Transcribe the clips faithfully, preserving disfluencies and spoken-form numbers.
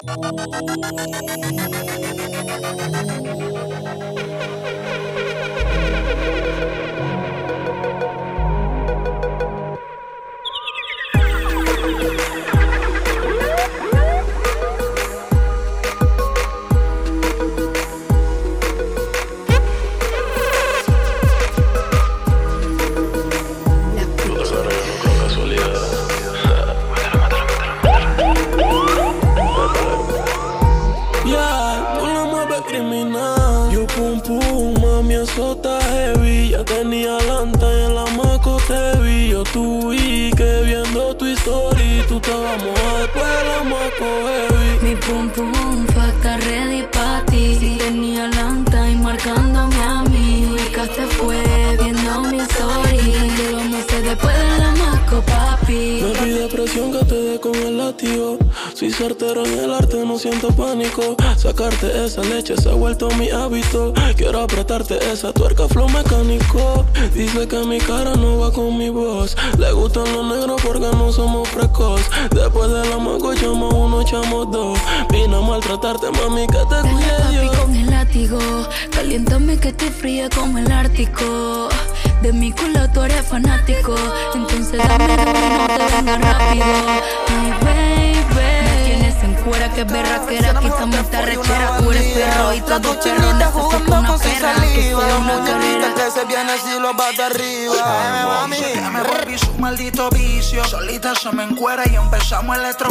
Certero en el arte, no siento pánico. Sacarte esa leche se ha vuelto mi hábito. Quiero apretarte esa tuerca, flow mecánico. Dice que mi cara no va con mi voz. Le gustan los negros porque no somos precoz. Después de la mango echamos uno, echamos dos. Vine a maltratarte, mami, que te cuide Dios. Papi con el látigo, caliéntame que te fríe como el Ártico. De mi culo tú eres fanático, entonces dame duro y no te vengas rápido. Ay, baby, fuera que berraquera, quítame esta rechera. Tú eres perro y todo perro necesito una perra que sea una carrera. Que se viene si lo va de arriba. Ay, mami, ya me volví su maldito vicio. Solita se me encuera y empezamos electro.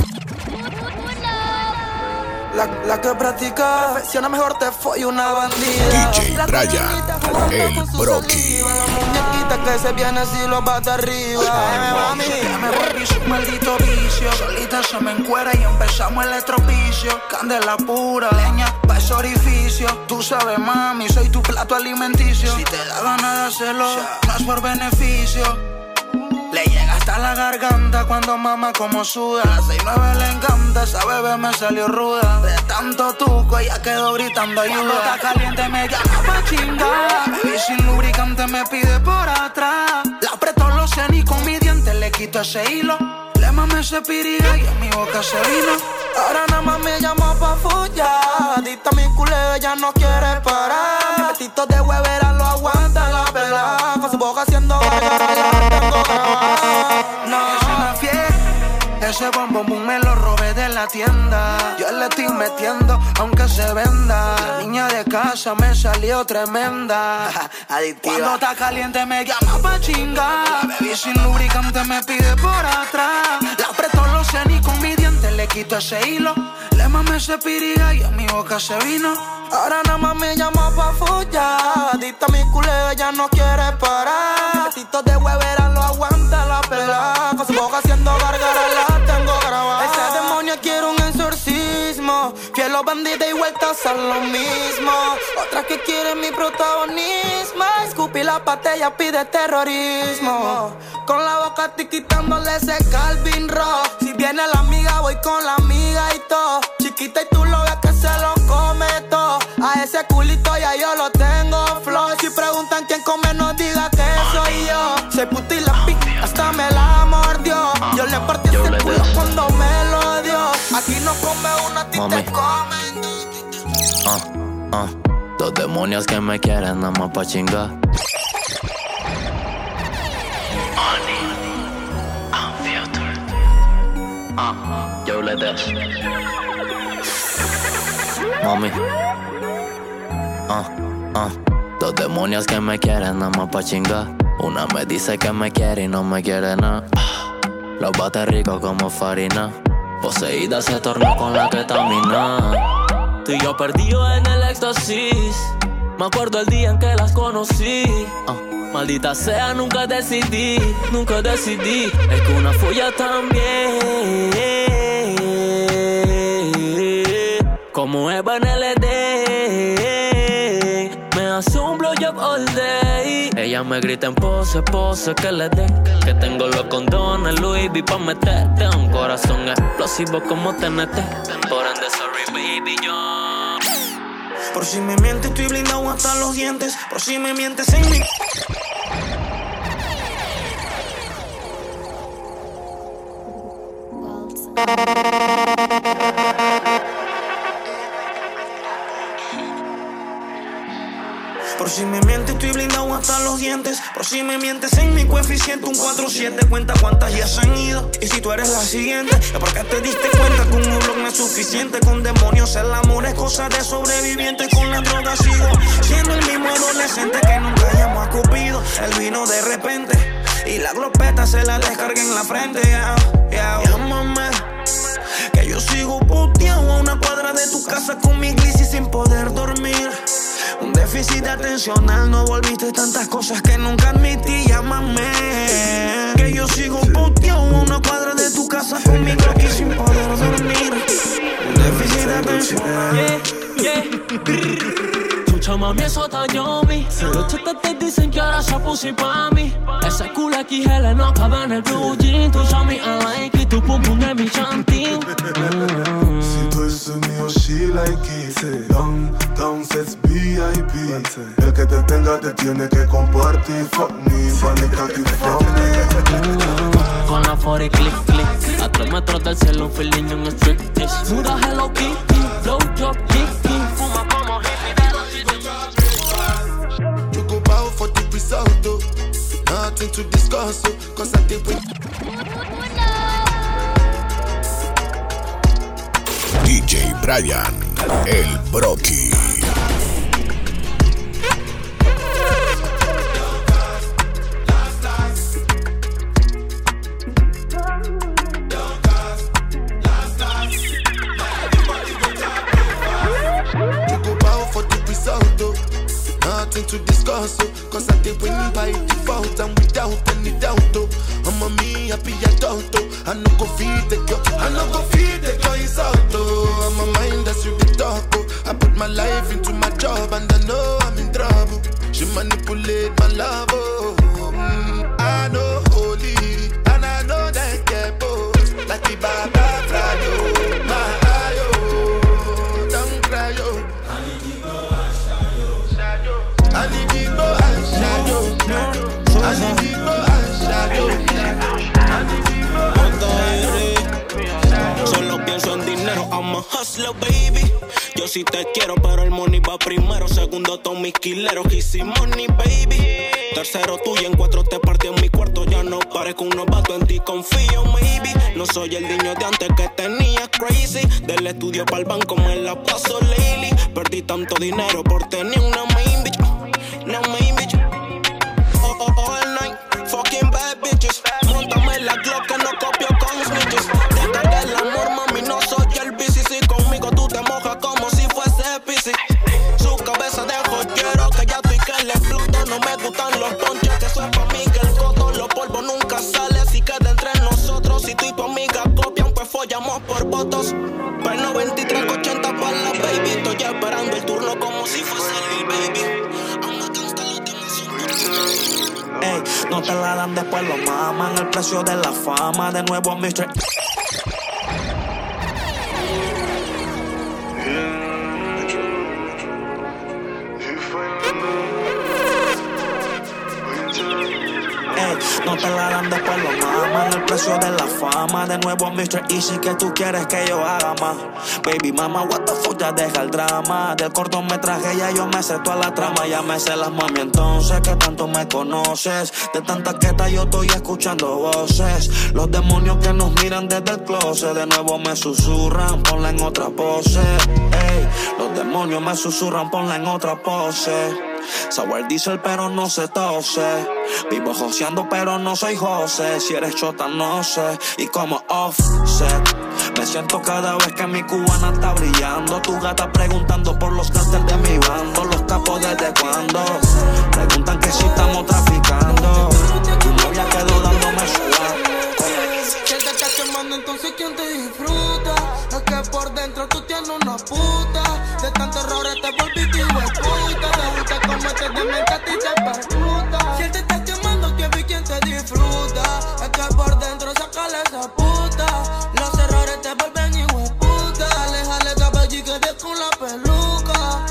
La, la que practica perfecciona mejor te fue una bandida. D J Brian, el Brocky. Muñequita que se viene si lo va de arriba. Ay, mami, ya me volví su maldito vicio. Solita se me encuera y empezamos el estropicio. Candela pura, leña pa' ese orificio. Tú sabes, mami, soy tu plato alimenticio. Si te da ganas de hacerlo, no es por beneficio. Le llega hasta la garganta cuando mama como suda. A las seis nueve le encanta, esa bebé me salió ruda. De tanto tuco ella quedó gritando ayuda. Cuando está caliente me llama pa' chingar. Baby sin lubricante me pide por atrás. La apretó los senos y con mi diente le quito ese hilo. Le mamé ese piriga y en mi boca se vino. Ahora nada más me llama pa' follar. Adicta a mi culeo, ella no quiere parar. Mi petito de huevera lo aguanta la pelada. Con su boca haciendo gargara la tengo grabada. No, es una fiesta. Ese bombón boom me lo robé de la tienda. Yo le estoy metiendo aunque se venda. La niña de casa me salió tremenda. Adictiva. Cuando está caliente me llama pa' chingar. Baby sin lubricante me pide por atrás. La apretó los senos y con mi diente le quito ese hilo. Le mamé ese piriga y en mi boca se vino. Ahora nada más me llama pa' follar. Adicta a mi culeo, ella no quiere parar. Petitos de huevera lo aguanta la pelada. Con su boca haciendo gargara la tengo grabada. Ese demonio quiere un exorcismo. Fiel los bandidos y vueltas a lo mismo. Otra que quiere mi protagonismo. Escupí la patella, pide terrorismo. Con la boca estoy quitándole ese Calvin Ross. Si viene la amiga voy con la amiga y todo. Chiquita y tú lo ves que se lo come todo. A ese culito ya yo lo tengo flow. Si preguntan quién come no diga que soy yo. Se puta y la pica hasta me la mordió. Yo le partí ese culo cuando me lo dio. Aquí no come uno, a ti te comen. Uh, uh, dos demonios que me quieren nada más pa' chingar. Uh, yo le des. Mami. Uh, uh, dos demonios que me quieren nada más pa' chingar. Una me dice que me quiere y no me quiere nada. Uh, los bate ricos como farina. Poseída se torna con la ketamina. Tú y yo perdidos en el éxtasis. Me acuerdo el día en que las conocí. Uh, maldita sea, nunca decidí, nunca decidí. Es que una folla también. Como Eva en L D. Me hace un blowjob all day. Ella me grita en pose, pose que le dé. Que tengo los condones, Louis V pa' meterte. Un corazón explosivo como T N T. Por ende, sorry baby, yo. Por si me mientes estoy blindado hasta los dientes. Por si me mientes en mi... si me mientes estoy blindado hasta los dientes. Por si me mientes en mi coeficiente un cuatro siete. Cuenta cuántas ya se han ido. Y si tú eres la siguiente, es porque te diste cuenta que un blog no es suficiente. Con demonios el amor es cosa de sobrevivientes. Con la droga sigo siendo el mismo adolescente que nunca llamó a Cupido. Él vino de repente y la glopeta se la descarga en la frente. Yeah, yeah. Llámame, que yo sigo puteado a una cuadra de tu casa con mi glissy sin poder dormir. Un déficit atencional, no volviste tantas cosas que nunca admití. Llámame, que yo sigo puteado a una cuadra de tu casa con mi glissy sin poder dormir. Un déficit atencional. Yeah, yeah. Chucha mami, eso está yummy. Los chetas te dicen que ahora se pussy pa' mí. Ese culo X L no cabe en el blue jean. Tu chami I like it, tu pum pum es mi chantín. Si tú eres mío, she like it. Down, down, sets V I P. El que te tenga te tiene que compartir. Fuck me, panica que fuck me. Con la cuarenta click, click. A tres metros del cielo, un feeling en un striptease. Muda Hello Kitty, blow job, kicky. Fuma como hippie de los You go bow for the result, though. Nothing to discuss, oh, cause I did win. D J Brian, el Brocky. Nothing to discuss, oh, cause I did win by default and without any doubt, oh. I'm a me happy adult, oh. I no go feed the girl, I no go feed the girl out, oh. I'm a mind that's you the talk, oh. I put my life into my job and I know I'm in trouble. She manipulate my love, oh. Mm, I know holy and I know that get both. Like the Baba Frado, my eye, oh. Don't cry, oh. I need to go and shadow. I need to go and shadow. I need to go and shadow. Solo pienso en dinero, I'm a hustler, baby. Yo sí te quiero, pero el money va primero. Segundo, todos mis quileros, easy money, baby. Tercero, tú y en cuatro te partí en mi cuarto. Ya no parezco un novato, en ti confío, maybe. No soy el niño de antes que tenía crazy. Del estudio pa'l banco me la paso lately. Perdí tanto dinero por tener una main bitch. Una main bitch. Oh, oh, all night, fucking bad bitches. Móntame la Glock que no copio con snitches. Descarga el amor, mami, no soy el bici. Si conmigo tú te mojas como si fuese piscis. Su cabeza de joyero que ya estoy que le exploto. No me gustan los ponches, que eso es pa' mí que el coto. Los polvos nunca sale, así que de entre nosotros. Si tú y tu amiga copian, pues follamos por votos. Pero veintitrés ochenta para la baby. Estoy esperando el turno como si fuese el baby. Ey, no te la dan después, lo maman. El precio de la fama, de nuevo mister Ey, no te la dan después, lo maman. El precio de la fama, de nuevo mister Easy. Que tú quieres que yo haga más. Baby mama, what the fuck, ya deja el drama. Del cortometraje ya yo me sé toda la trama. Ya me sé las mami, entonces que tanto me conoces. De tanta queta yo estoy escuchando voces. Los demonios que nos miran desde el closet. De nuevo me susurran, ponla en otra pose. Ey, los demonios me susurran, ponla en otra pose. Sour diesel pero no se tose. Vivo joseando pero no soy José. Si eres chota no sé. Y como offset me siento cada vez que mi cubana está brillando. Tu gata preguntando por los carteles de mi bando. Los capos desde cuándo. Preguntan que si estamos traficando. Tu novia quedó dándome suave. Si él te está quemando, entonces ¿quién te disfruta? Es que por dentro tú tienes una puta. De tantos errores te volviste hijueputa. Te gusta cómo te demente a ti te percuta. Si él te está quemando, ¿quién vi quién te disfruta? Es que por dentro sácale esa puta. Los errores te vuelven hijueputa. Aléjale cabello y quede con la peluca.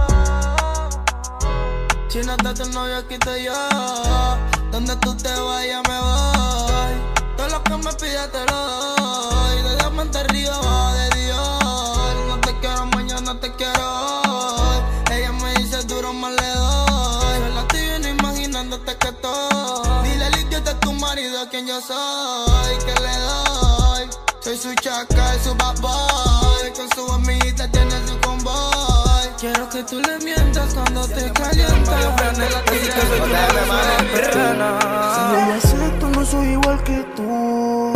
China, está tu novio, aquí estoy yo. Donde tú te vayas me voy. Todo lo que me pidas te lo doy. De diamante arriba va de Dios. No te quiero mañana, te quiero hoy. Ella me dice duro, más le doy. sabiendo quién yo soy, que le doy. Soy su chacal, su bad boy. Con su amiguita tiene su convoy. Quiero que tú le mientas cuando te calientas. Así que soy tu mala perrana. Si no lo acepto, no soy igual que tú.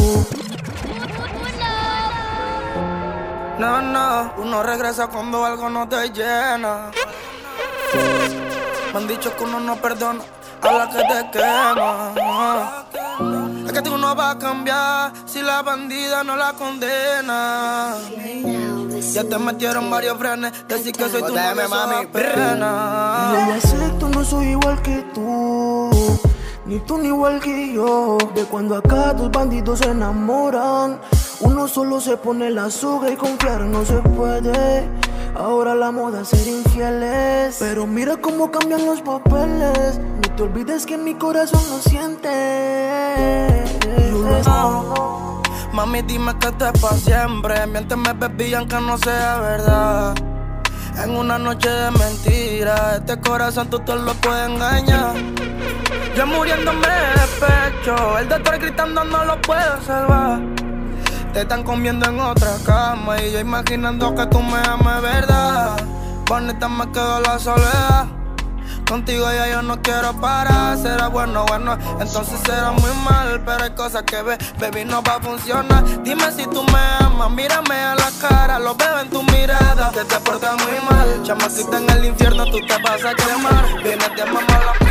No, no, uno regresa cuando algo no te llena. Me han dicho que uno no perdona a la que te quema. Es que tú no vas a cambiar si la bandida no la condena. Ya te metieron varios frenes, decir que soy tu novia, mami, perrana. No lo acepto, no soy igual que tú. Ni tú ni igual que yo. De cuando acá dos bandidos se enamoran, uno solo se pone la soga y confiar no se puede. Ahora la moda es ser infieles, pero mira cómo cambian los papeles. No te olvides que mi corazón lo siente. No. Mami, dime que esto es pa' siempre. Miénteme, baby, aunque no sea verdad. En una noche de mentira, este corazón tú te lo puedes engañar. Yo muriéndome de pecho, el doctor gritando no lo puedo salvar. Te están comiendo en otra cama y yo imaginando que tú me amas, ¿verdad? Bonita me quedó la soledad. Contigo ya yo no quiero parar. Será bueno, bueno, entonces será muy mal. Pero hay cosas que ve, baby, no va a funcionar. Dime si tú me amas, mírame a la cara. Lo veo en tu mirada, que te portas muy mal. Chamacita en el infierno, tú te vas a quemar. Vienes de mamá la pizza.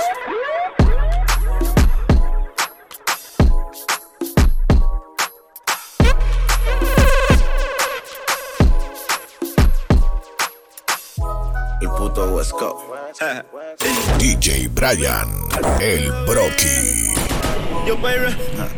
El puto West Coast. D J Brian, el Brocky. Yo, baby.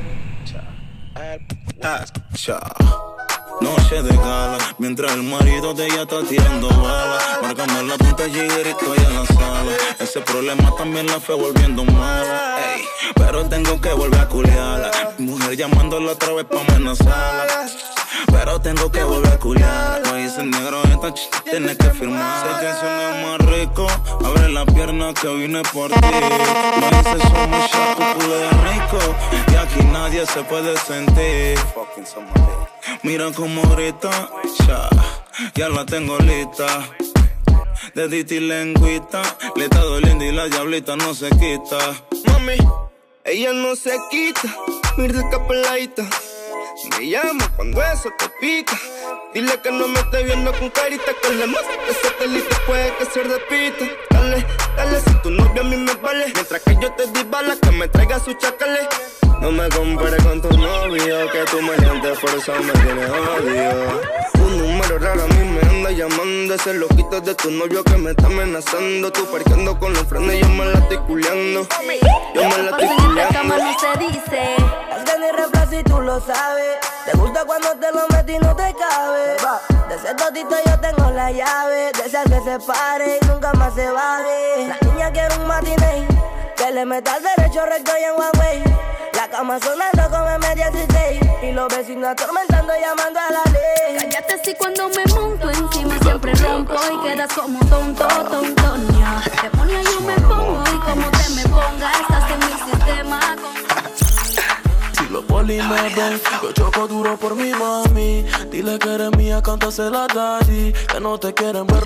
Ah, cha. Noche de gala, mientras el marido de ella está tirando balas. Márcame la punta Jigger y estoy en la sala. Ese problema también la fue volviendo mala. Ey, pero tengo que volver a culiarla. Mi mujer llamándola otra vez pa' amenazarla. Pero tengo que volver a culiar. No dice negro, esta ch... tienes que firmar. Sé que suena más rico. Abre la pierna que vine por ti. No dice somos chaco, culo de rico. Y aquí nadie se puede sentir. Mira como ahorita, ya, ya la tengo lista. Dedito y lengüita, le está doliendo y la diablita no se quita. Mami, ella no se quita, mira esta peladita. Me llama cuando eso te pica. Dile que no me esté viendo con carita, que le muestre que satélite puede que se repita. Dale, dale, si tu novio a mí me vale. Mientras que yo te di balas, que me traiga sus chacales. No me compares con tu novio, que tu maleante por eso me tiene odio. Un número raro a mí me anda llamando. Ese loquito de tu novio que me está amenazando. Tú parqueando con los frenos y yo me la estoy culeando. Yo me la estoy culeando. En esta cama no se dice. Es que ni refrán si tú lo sabes. Te gusta cuando te lo metí y no te cabe. De ese totito yo tengo la llave. De esas que se pare y nunca más se baje. La niña quiere un matiné, que le meta al derecho recto y en one way. La cama sonando como en media dieciséis. Y los vecinos atormentando llamando a la ley. Cállate si cuando me monto encima siempre rompo y quedas como tonto, tontonia. Demonia yo me pongo y como te me ponga estás en mi sistema. Si los polis me ven, yo choco duro por mi mami. Dile que eres mía, cántasela a daddy. Que no te quieren ver.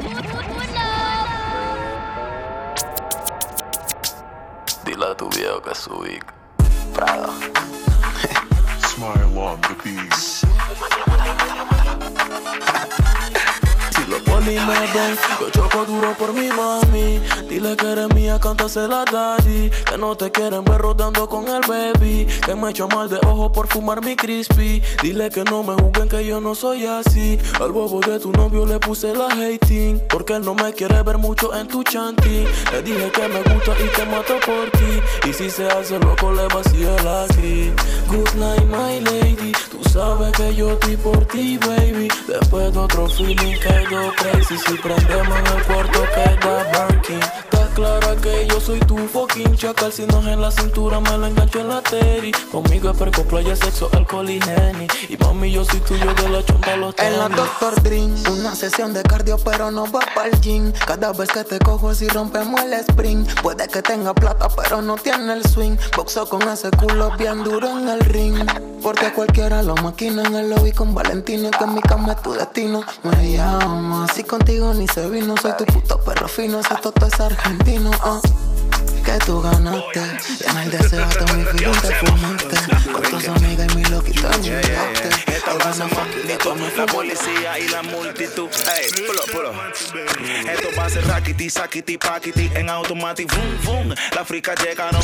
Dile a tu viejo que subí Prada. Smile on the beat. Si los polis me ven, yo choco duro por mi mami. Dile que eres mía, cántasela a daddy. Que no te quieren ver rodando con el baby. Que me echa mal de ojo por fumar mi crispy. Dile que no me juzguen que yo no soy así. Al bobo de tu novio le puse la hating, porque él no me quiere ver mucho en tu chanty. Le dije que me gusta y te mato por ti. Y si se hace loco le vacío la aquí. Good night my lady. Tú sabes que yo estoy por ti baby. Después de otro feeling quedo crazy. Si prendemos en el cuarto queda Birkin. clara que yo soy tu fucking chacal. Si no es en la cintura, me lo engancho en la teri. Conmigo es perco, playa, sexo, alcohol y Henny. Y mami, yo soy tuyo de la chompa a los tenis. En la doctor Dream, una sesión de cardio pero no va pa'l gym. Cada vez que te cojo si rompemos el sprint. Puede que tenga plata pero no tiene el swing. Boxeo con ese culo bien duro en el ring. Porque cualquiera lo maquina en el lobby con Valentino. Que en mi cama es tu destino. Me llama, si contigo ni se vino. Soy tu puto perro fino, ese toto es argentino. uh. Que tú ganaste, y en el deseo de mi vida te fumaste. Con tus amigas y mi loquito en mi arte. Esto va a ser maquinito, la policía y la multitud. Ey, pulo, pulo. Esto va a ser raquiti, saquiti, paquiti. En automático, boom, boom. La frica llegaron.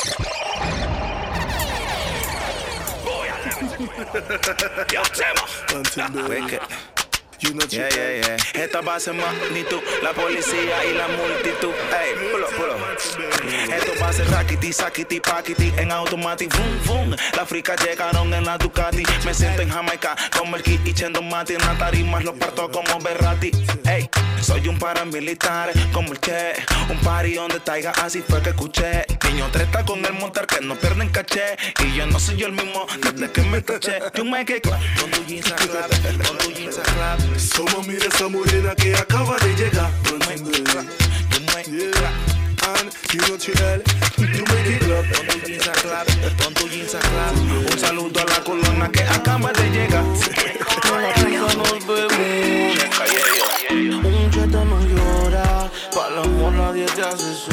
Yo, Chema. Wicked. You know yeah, yeah, yeah. Esta va a ser magnitud, la policía y la multitud. Ey, pulo, pulo. Esto va a ser raquiti, saquiti, paquiti. En automático, boom, boom. Las fricas llegaron en la Ducati. Me siento en Jamaica con el kit y chendo mati. En la tarima los parto como Berrati. Ey, soy un paramilitar como el que. Un party donde taiga, así fue que escuché. Niño treta con el montar que no pierden caché. Y yo no soy yo el mismo desde que me caché. You make it clap, con tu jeans a clap, con tu jeans a clap. Solo mira esa morena que acaba de llegar. You make it clap, you make it clap. And you know chill, you make it clap. Con tu jeans a clap, con tu jeans a clap. Un saludo a la colona que acaba de llegar. Con la pizza nos bebemos. Un cheta no llora. Pa' el amor nadie te hace eso.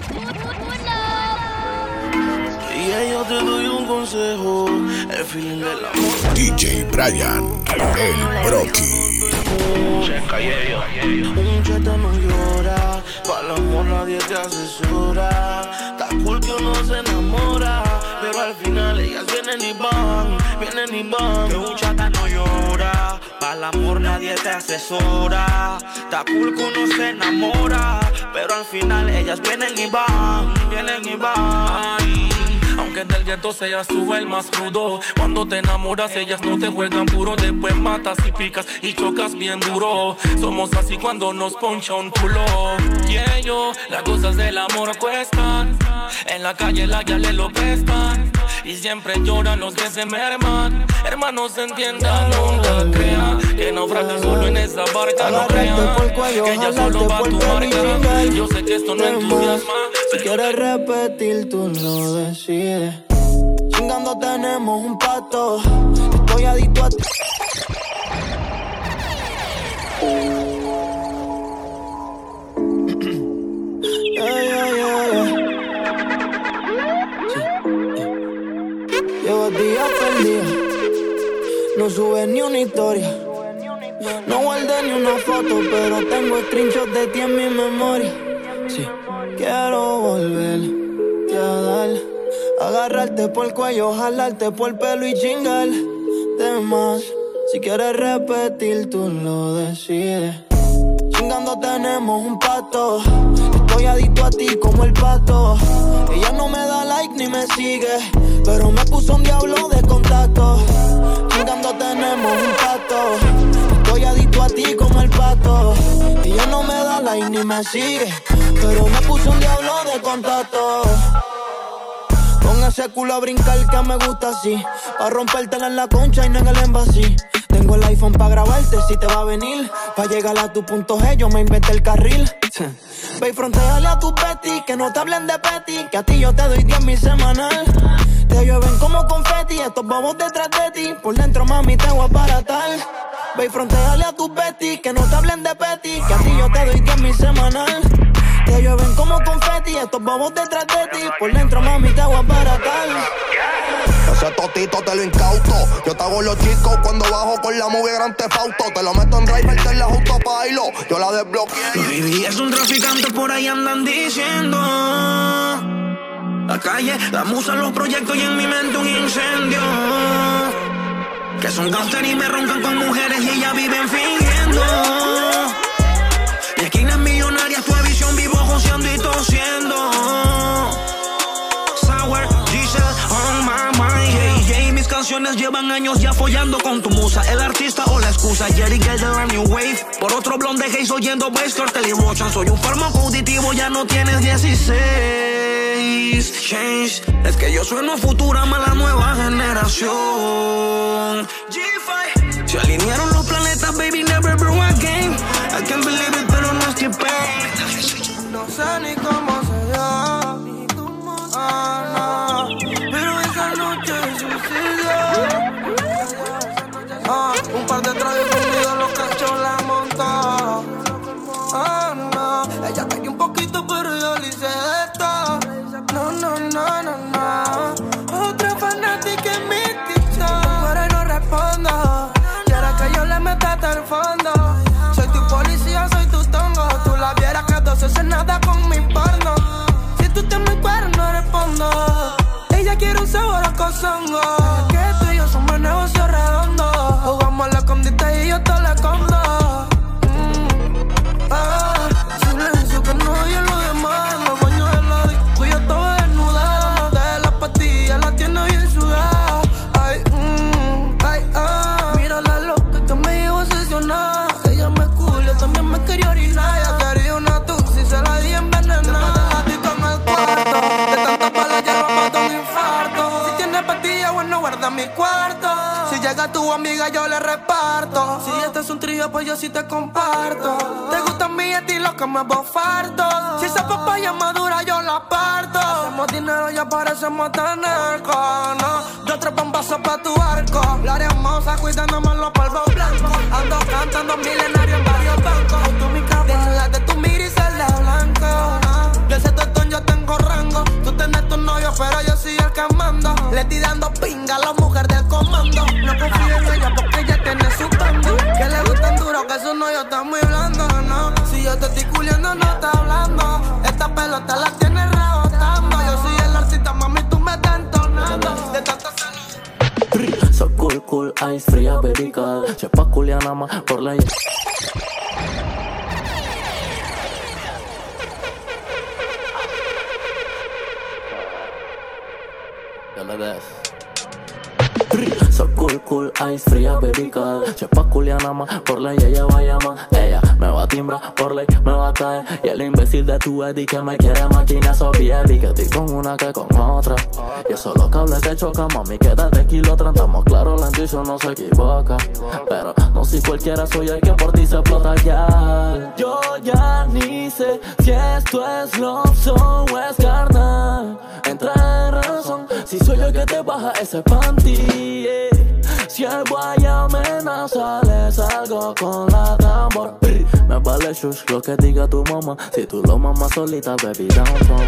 Y yo te doy un consejo. El feeling del amor. D J Brian, el Brocky. Un cheta no llora. Pa' el amor nadie te asesora. Está cool que uno se enamora, pero al final ellas vienen y van, vienen y van. Que un chata no llora, pa' el amor nadie te asesora. Está cool que uno se enamora, pero al final ellas vienen y van, vienen y van. Ay. Aunque del gueto seas tú el más crudo, cuando te enamoras ellas no te juegan puro. Después matas y picas y chocas bien duro. Somos así cuando nos poncha un culo. Y ellos, las cosas del amor cuestan. En la calle la ya le lo prestan. Y siempre lloran los que se merman. Hermanos, entiendan, nunca crean que naufragas solo en esa barca. No crean que ella solo va a tu marca. Yo sé que esto no entusiasma. Si quieres repetir, tú lo decides. Chingando tenemos un pacto. Estoy adicto a ti. Yeah, yeah, yeah, yeah. Sí. Llevo días perdidos. No subes ni una historia. No guardé ni una foto, pero tengo screenshots de ti en mi memoria. Sí. Quiero volverte a dar, agarrarte por el cuello, jalarte por el pelo y chingar de más. Si quieres repetir, tú lo decides. Chingando tenemos un pacto. Estoy adicto a ti como el pato. Ella no me da like ni me sigue, pero me puso un diablo de contacto. Chingando tenemos un pacto. Estoy adicto a ti como el pato. Ella no me da like ni me sigue, pero me puso un diablo de contacto. Con ese culo a brincar que me gusta así, pa' rompértela en la concha y no en el embassy. Tengo el iPhone pa' grabarte si te va a venir. Pa' llegar a tu punto G yo me inventé el carril. Ve y frontéale a tus Betty, que no te hablen de petty, que a ti yo te doy diez mil semanal. Te llueven como confeti, estos bobos detrás de ti. Por dentro mami te voy a aparatar. Ve y frontéale a tus Betty, que no te hablen de petty, que a ti yo te doy diez mil semanal. Te llueven como confeti, estos bobos detrás de ti. Por dentro mami te voy a aparatar. Ese totito te lo incauto. Yo te hago los chicos cuando bajo con la movie Grand Theft Auto. Te lo meto en driver, te la justo pa' hilo. Yo la desbloqueé. Baby, es un traficante, por ahí andan diciendo. La calle, la musa, los proyectos y en mi mente un incendio. Que son gangster y me roncan con mujeres y ellas viven fingiendo. Y esquinas millonarias, tu visión vivo joseando y tosiendo. Sour, Giselle, on my mind. Yeah, yeah, mis canciones relaciones llevan años ya follando con tu musa. El artista o la excusa, Jerry Gale de la New Wave. Por otro blonde haze oyendo bass, cartel y Rochan. Soy un farmaco auditivo, ya no tienes dieciséis. Change, es que yo sueno Futurama, la nueva generación. G cinco, se alinearon los planetas, baby, never broke again. I can't believe it, pero no estoy pain. No sé ni cómo se dio, ah, no, pero esa noche sucedió. Ah, un par de tragos conmigo, los cachos la montó. Ah, no, ella cayó un poquito, pero yo le hice esto. No, no, no, no, no. Otra fanática en mi TikTok, pero no respondo. Quiere que yo le meta hasta el fondo. Soy tu policía, soy tu tongo. Tú la vieras que dos haces nada con mi porno. Si tú te me cueras, no respondo. Ella quiere un sabor a cozongo. Que tú y yo somos negocio redondo. Jugamos la escondite y yo te la escondo. Mm. Ah, silencio que no oye lo demás. Me baño de la disco y yo estaba desnuda. De las pastillas la tiene bien sudada. Ay, mm, ay, ah. Mira la loca que me llevo obsesionada. Ella me culo, también me quería orinar. Ella quería una tuxi, se la di envenenada. A ti con el cuarto. De tantas balas ya no mato un infarto. Si tienes pastillas, bueno, guarda mi cuarto. Si llega tu amiga, yo le reparto. Si este es un trío, pues yo sí te comparto. Te gusta mi estilo que me bofardo. Si esa papaya madura, yo la parto. Hacemos dinero y aparecemos tan narcos, no. Yo trepo un vaso pa' tu arco. La hermosa cuidándome los polvos blancos. Ando cantando milenario en varios bancos. Tú mi capa, déjala de tu miris el de blanco, no. Yo ese tostón, yo tengo rango. Tú tenés tu novio, pero yo soy el que mando. Le estoy dando pinga a la mujer del comando. No confío en ella porque ella tiene su bando. Que le gustan duro, que su novio está muy blando, no. Si yo te estoy culiando, no está hablando. Esta pelota la tiene rebotando. Yo soy el artista, mami, tú me estás entonando. De tanto salud. So cool, cool, ice fría, baby girl. Se pa' culiar nada más por la... Dale de eso. So cool, cool, ice fría, baby girl. Se pa' culiar nada más por ley, ella va a llamar. Ella me va a timbrar, por ley me va a caer. Y el imbécil de tu Eddie que me quiere maquinar, so baby, que estoy con una que con otra. Y esos los cables te chocan, mami, quédate kilómetros. Estamos claros, la intuición no se equivoca. Pero no soy cualquiera, soy el que por ti se explota ya. Yo ya ni sé si esto es love song o es carnal. Entra en razón, si soy yo el que te baja ese panty, yeah. Si el guay amenaza, le salgo con la tambor. Me vale shush lo que diga tu mamá. Si tú lo mamas solita, baby, downtown.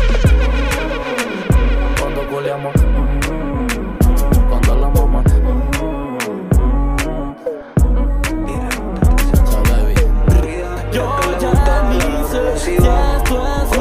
Cuando culiamos, cuando la mamá. So baby, yo ya ni sé si esto es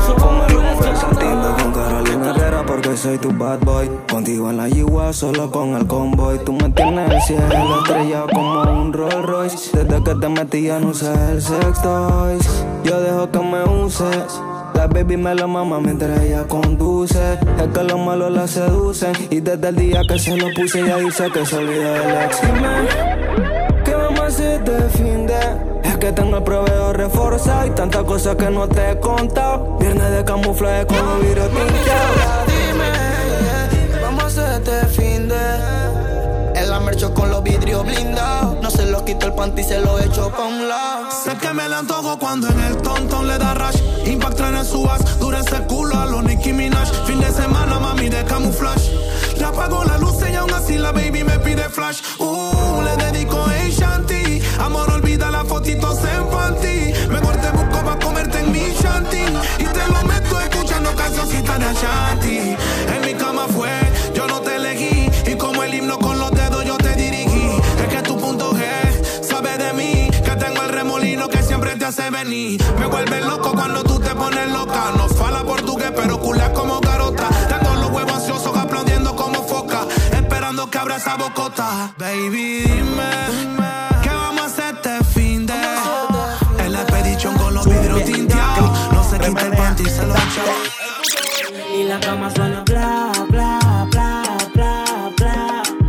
con Carolina Herrera porque soy tu bad boy. Contigo en la yigua, solo con el convoy. Tú me tienes el cielo estrellado como un Rolls Royce. Desde que te metí ya no usas el sex toys. Yo dejo que me uses. La baby me lo mama mientras ella conduce. Es que los malos la seducen. Y desde el día que se lo puse ella dice que se olvida del ex. Dime, ¿qué vamos a hacer este fin de? Es que tengo el proveedor reforzado y tantas cosas que no te he contado. Viernes de camuflaje con los vidrios tinteados. Dime, ¿qué vamos a hacer este fin de? El amercho con los vidrios blindados. No se lo quito el panty, se lo echo pa' un lado. Sé que me la antojo cuando en el tontón le da rush. Impact en el subas, dura ese culo a los Nicki Minaj. Fin de semana, mami, de camuflaje. Le apago la luz y aún así la baby me pide flash. Uh, le dedico a Shanti. Amor, olvida las fotitos en panty. Mejor te busco pa' comerte en mi shanty. Y te lo meto escuchando cancioncitas de Ashanti. En mi cama fue, yo no te elegí. Y como el himno con los dedos yo te dirigí. Es que tu punto G sabe de mí. Que tengo el remolino que siempre te hace venir. Me vuelve loco cuando tú te pones loca. No fala portugués pero culas como garota. Tengo los huevos ansiosos aplaudiendo como foca. Esperando que abra esa bocota. Baby, dime, ¿qué vamos a hacer este fin de? En la expedición con los vidrios tinteados. No se quita el panty, se lo echa. Y la cama suena bla, bla, bla, bla, bla.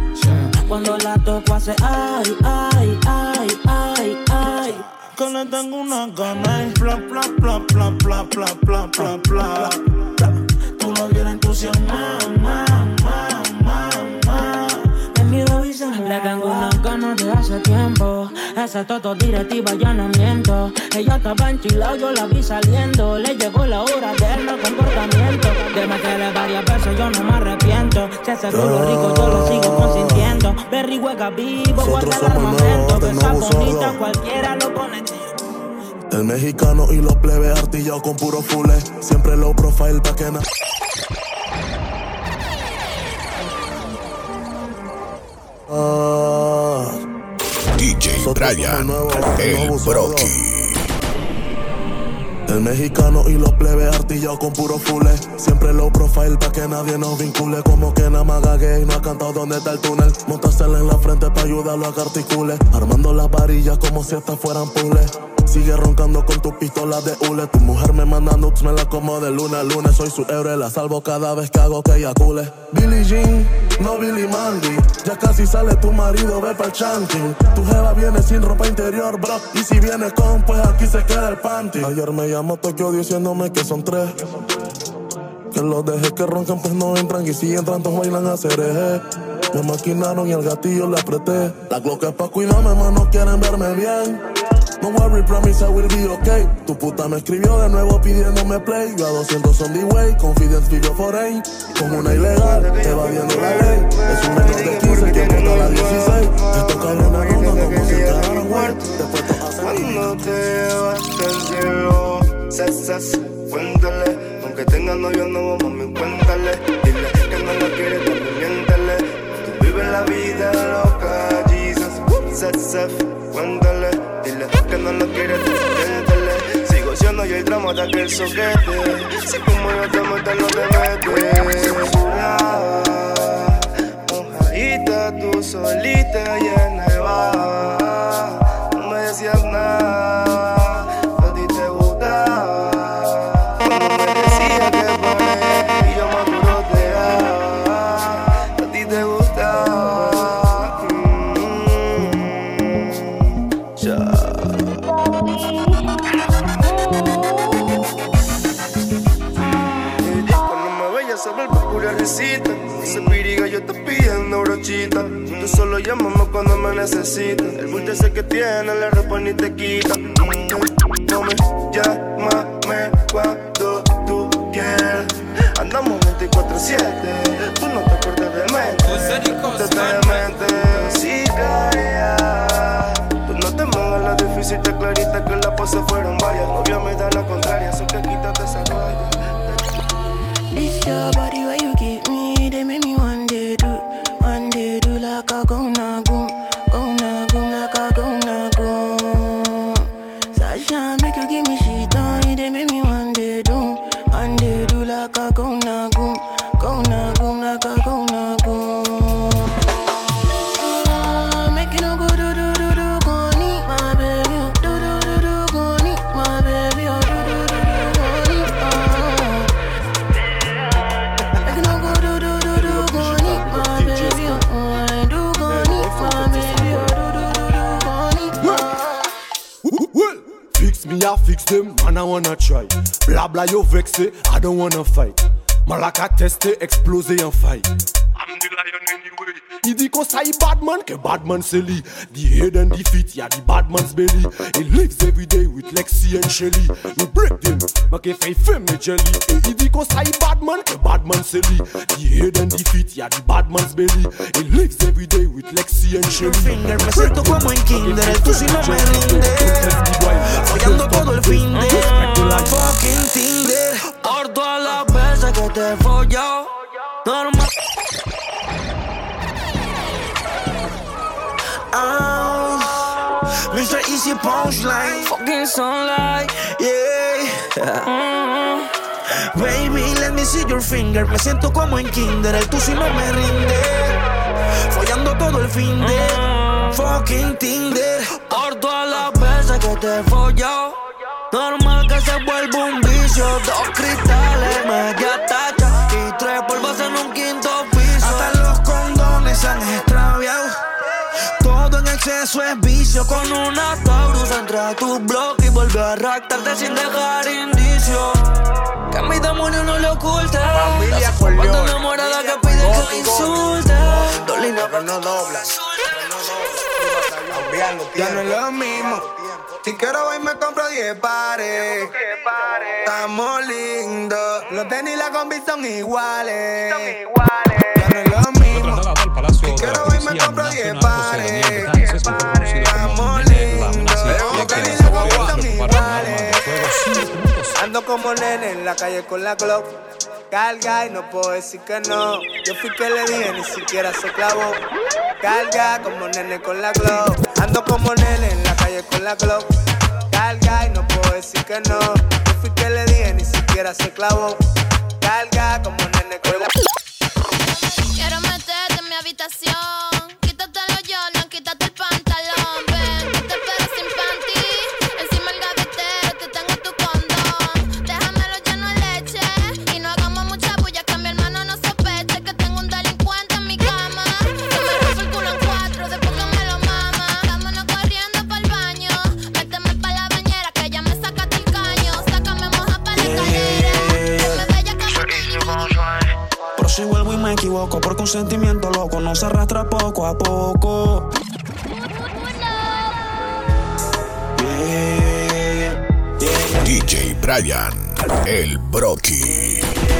hace ay, ay, ay, ay, ay. Que le tengo una gana y bla, bla, bla, bla, bla, bla, bla, bla, bla. Tú no quieres entusiasmar, ma, ma, ma, ma. En mi baby se mueve. Le tengo una gana de hace tiempo. Ese toto directiva ya no miento. Ella estaba enchilada, yo la vi saliendo. Le llegó la hora del mal comportamiento. De meterle varias veces yo no me arrepiento. Si ese culo rico yo lo sigo consintiendo. Berry hueca vivo, guarda el armamento. Que esa bonita cualquiera lo pone. El mexicano y los plebes artillados con puro fule. Siempre low profile pa' que na... Ah, D J Brian, el Brocky. El mexicano y los plebes artillados con puro fule. Siempre low profile pa' que nadie nos vincule. Como que nada más gagué y no ha cantado dónde está el túnel. Montársela en la frente pa' ayudarlo a que articule. Armando las varillas como si estas fueran puzzles. Sigue roncando con tus pistolas de hule. Tu mujer me manda nudes, me la como de luna a lunes. Soy su héroe, la salvo cada vez que hago que ella cule. Billie Jean, no Billy Mandy. Ya casi sale tu marido, ve pa'l chanting. Tu jeva viene sin ropa interior, bro. Y si viene con, pues aquí se queda el panty. Ayer me llamó Tokio diciéndome que son tres. Que los dejé que roncan, pues no entran. Y si entran, todos bailan a cereje. Me maquinaron y al gatillo le apreté. La Glock es pa' cuidarme, más no quieren verme bien. No worry, promise I will be okay. Tu puta me escribió de nuevo pidiéndome play. Yo a doscientos on the way, confidence vivió foreign. Con una ilegal, evadiendo la ley. Es un menor de quince que porta la dieciséis. Estos cabrones rondan como si entraran muertos. Después te hacen cuando te vas del cielo, sas, cuéntale. Aunque tenga novio nuevo, mami, cuéntale. Dile que no lo quieres, también miéntale. Tú vives la vida loca, Jesus. Sas, cuéntale. Dile que no lo quieres, miéntale. Sigo siendo yo el drama de aquel soquete. Si como yo te meto, no te metes. Mojadita, tú solita y en el bar. No me decías nada, a ti te gustaba. Cuando me decías que pones y yo más duro te daba. A ti te gustaba. Mm-hmm. Yeah. Cuando me veas sobre el pura risita. Ese piriga yo te pidiendo brochita. Tú solo llámame cuando me necesitas. El bulto ese que tiene le responde y te quita. No me llámame cuando tú quieras. Andamos veinticuatro siete. Tú no te acuerdas de mente. No te te mente. Sí, calla. Tú no te muevas la difícil, te clarita que la pose fueron varias. Novia me da la contraria, eso que quítate esa raya. This your body where you give me, they make me one day do, one day do like a gonna go, gonna go like a gonna go. Sasha make you give me shit on, they make me one day do, one day do like a gonna go, gonna go like a gonna go. Uh, make you no go do do do do, go need my baby, do do do do, go need my baby, oh do do do do, go need oh. Make you no go do do do do, go need my baby, oh I do go need my baby, oh do do do do, go need oh. Well, fix me, I fix them, man I wanna try. Bla bla yo vexé, I don't wanna fight. Malaka testé, explosé en fight. I'm the lion anyway. Il dit qu'on ça y Batman, que Batman c'est lui. The head and the feet, yeah the Batman's belly. He lives every day with Lexi and Shelly. You break them, ma que fait femme et jelly. Et il dit qu'on ça y Batman, que Batman c'est lui. The head and the feet, yeah the Batman's belly. He lives every day with Lexi and Shelly. Finger, me siento como en kinder, tú si no me rinde. Follando todo el fin de fucking Tinder. Por todas las veces que te he follado, normal. Oh, Mister Easy Punchline, fucking sunlight, yeah. Mm-hmm. Baby, let me see your finger. Me siento como en kinder, el tú si no me rinde. Follando todo el fin de mm-hmm. fucking Tinder. Por todas las veces que te he follado, normal que se vuelva un vicio. Dos cristales, media tacha y tres polvos en un quinto piso. Hasta los condones se han extraviado. Todo eso es vicio. Con una Taurus entré a tu blog y volví a raptarte sin dejar indicio. Que a mi demonio no le oculte. Familia Cuando enamorada que pide que me insulte. Dos líneas pero no doblan. Ya no es lo mismo. Si quiero hoy me compro diez pares. Estamos lindos. Los tenis y la combi son iguales. Ya no es lo mismo. Si quiero hoy me compro diez pares. Estamos lindos. Los tenis y la combi son iguales. Ando como nene en la calle con la Glock. Carga y no puedo decir que no. Yo fui que le dije, ni siquiera se clavó. Carga como nene con la Glock. Ando como nene en la calle con la Glock. Carga y no puedo decir que no. Yo fui que le dije, ni siquiera se clavó. Carga como nene con la Glock. Quiero meterte en mi habitación. Quítate los Jordan, quítate el pantalón. Ven, yo te espero sin panty. Encima el gavetero, te tengo tu condón. Déjamelo lleno de leche. Y no hagamos mucha bulla, que mi hermano no sospeche que tengo un delincuente en mi cama. Que me rompe el culo en cuatro, después que me lo mama. Vámonos corriendo pa'l baño. Méteme pa' la bañera, que ya me sacaste el caño. Sácame moja pa' la escalera. Que me bella que Pero si vuelvo y me equivoco, porque un sentimiento loco no se arrastra poco a poco. Yeah, yeah. D J Brian, el Brocky.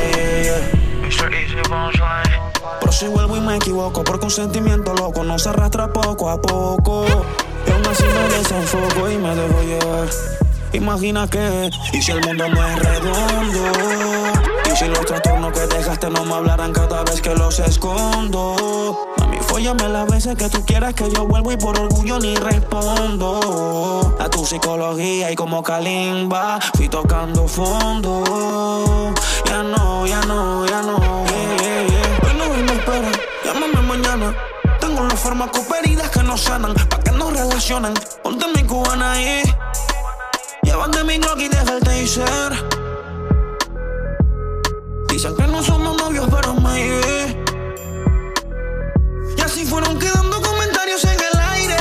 Pero si vuelvo y me equivoco, porque un sentimiento loco no se arrastra poco a poco. Y aún así me desenfoco y me dejo llevar. Imagina que, y si el mundo no es redondo, y si los trastornos que dejaste no me hablarán cada vez que los escondo. Mami, fóllame las veces que tú quieras que yo vuelvo y por orgullo ni respondo. A tu psicología y como Kalimba fui tocando fondo. Ya no, ya no, ya no, yeah, yeah, yeah. Hoy no, hoy no espera, llámame mañana. Tengo las farmacoperidas que no sanan, pa' que nos relacionan. Ponte mi cubana ahí. Llévate mi Glock y deja el taser. Dicen que no somos novios, pero maybe. Y así fueron quedando comentarios en el aire.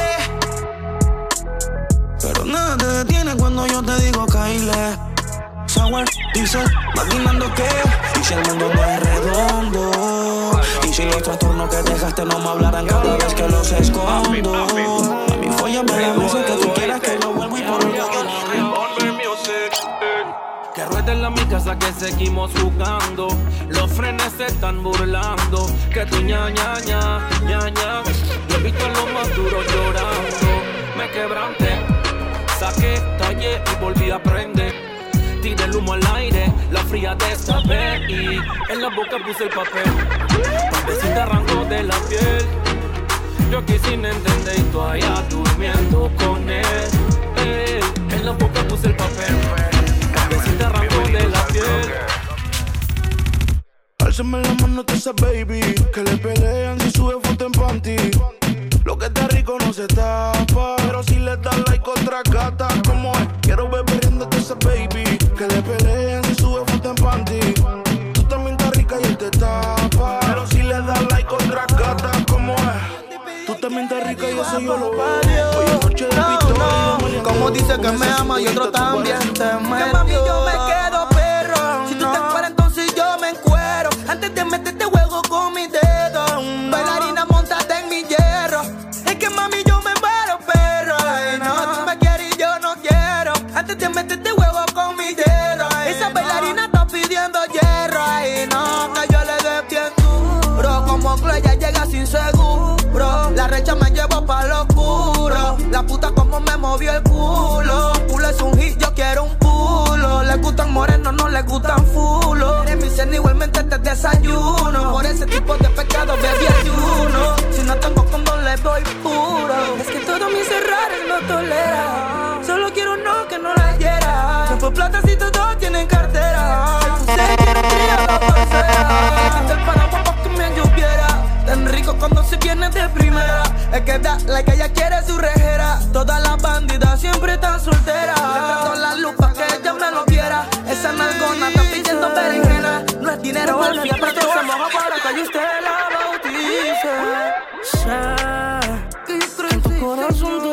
Pero nada te detiene cuando yo te digo Kyle. Sour, dice, maquinando que. Y si el mundo no es redondo, y si los trastornos que dejaste no me hablarán cada vez que los escondo. Mami, fóllame las veces que tú quieras que yo vuelvo y por un poco ni respondo. Que rueden la mi casa que seguimos jugando. Los frenes se están burlando. Que tu ña ña ña ña ña. Yo he visto a los más duros llorando. Me quebranté, saqué, tallé y volví a prender. Tiré el humo al aire, la fría destapé y en la boca puse el papel. Pa' ver si te arrancó de la piel. Yo aquí sin entender y tú allá durmiendo con él. Ey, en la boca puse el papel. Pa' ver si te arrancó de la piel. Álzame la mano a esa baby, que le pelean si sube foto en panty. Lo que está rico no se tapa, pero si le das like otra gata, como es. Quiero ver riéndote esa baby, que le pelean si sube foto en panty. Tú también estás rica y él te tapa, pero si le das like otra gata, como es. Tú también estás rica y eso yo lo veo. Hoy noche de victoria, no, no. Como dice que me ama y otro también te metió. Mami, yo me quedo perro. Si tú te encueras, entonces yo me encuero. Antes de meterte juego con mi dedo. Bailarina, montate en mi hierro. Es que mami, yo me muero, perro. Ay, no, tú me quieres y yo no quiero. Antes de meterte juego con mi dedo. Esa bailarina está pidiendo hierro. Ay, no, que yo le dé bien duro. Como Chloe ya llega sin seguro. La recha me llevó pa' lo oscuro. La puta como me movió el culo. Pulo es un hit, yo quiero un pulo. Le gustan morenos, no le gustan fulo. En mi cena igualmente te desayuno. Por ese tipo de pecado bebí ayuno. Si no tengo condón le doy puro. Es que todos mis errores no tolera. Solo quiero uno que no la hiera. Se fue plata si todos tienen cartera. Tú sé que no quería la parcera. Quita el paraguas pa' que me lloviera. Tan rico cuando se viene de primera. Es que da like ella quiere su rejera. Todas las bandidas siempre están solteras. Le prendo la luz pa' que ella me lo viera. Esa nalgona está pidiendo berenjena. No es dinero al fin, pero se moja para que usted la bautice. Sé que en tu corazón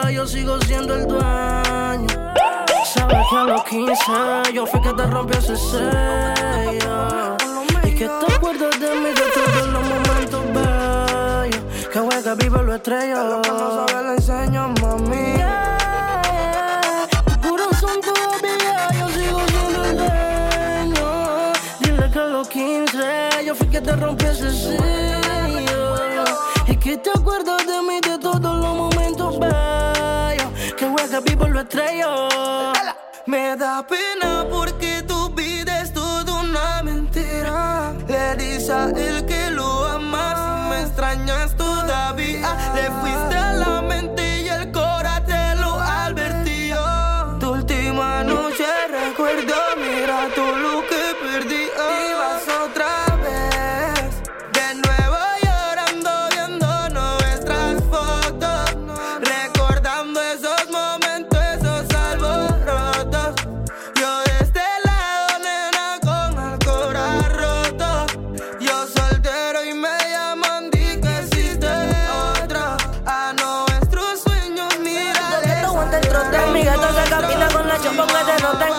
viva, yo sigo siendo el dueño. Sabes que a los quince yo fui que te rompí ese sello. Y que te acuerdas de mí de todos los momentos bellos. Que juega vive lo estrella. Lo que no sabes le enseño, mami. Yeah. Tu corazón todavía, yo sigo siendo el dueño. Dile que a los quince yo fui que te rompí ese sello. Y que te acuerdas de mí de todos los momentos bellos. Que juega vivo lo estrello. Me da pena porque tu vida es toda una mentira. Le dices a él que lo amas y me extrañas todavía. Le fuiste a la mente y el corazón te lo advertió. Tu última noche recuerdo, mira todo lo que perdí. Y vas otra vez, de nuevo llorando, viendo nuestras fotos, recordando esos momentos, esos alborotos. Yo de este lado, nena, con el corazón roto. Yo soltero y me llaman, di que existe otra. A nuestros sueños, mira. Que tú aguantes el trote. Mi gato se camina con la chompa que te noten.